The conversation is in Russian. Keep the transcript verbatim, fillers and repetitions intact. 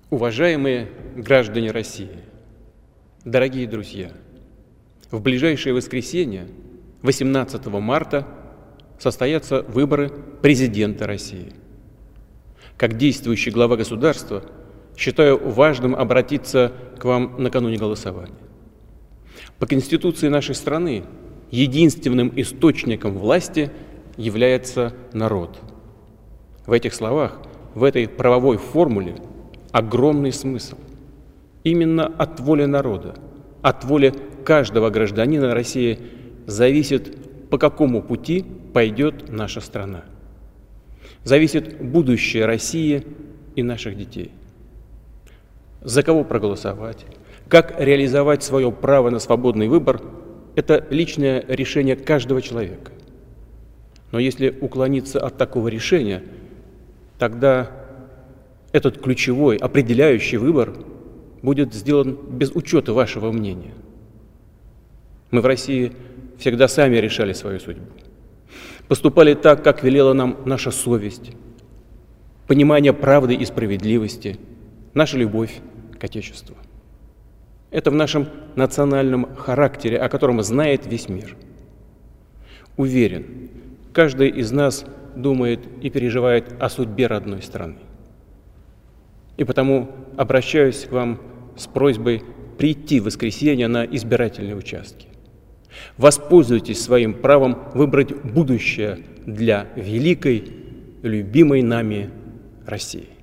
Уважаемые граждане России, дорогие друзья, в ближайшее воскресенье, восемнадцатого марта, состоятся выборы президента России. Как действующий глава государства, считаю важным обратиться к вам накануне голосования. По Конституции нашей страны единственным источником власти является народ. В этих словах, в этой правовой формуле огромный смысл. Именно от воли народа, от воли каждого гражданина России зависит, по какому пути пойдет наша страна. Зависит будущее России и наших детей. За кого проголосовать, как реализовать свое право на свободный выбор – это личное решение каждого человека. Но если уклониться от такого решения, тогда этот ключевой, определяющий выбор будет сделан без учета вашего мнения. Мы в России всегда сами решали свою судьбу. Поступали так, как велела нам наша совесть, понимание правды и справедливости, наша любовь к Отечеству. Это в нашем национальном характере, о котором знает весь мир. Уверен, каждый из нас думает и переживает о судьбе родной страны. И потому обращаюсь к вам с просьбой прийти в воскресенье на избирательные участки. Воспользуйтесь своим правом выбрать будущее для великой, любимой нами России.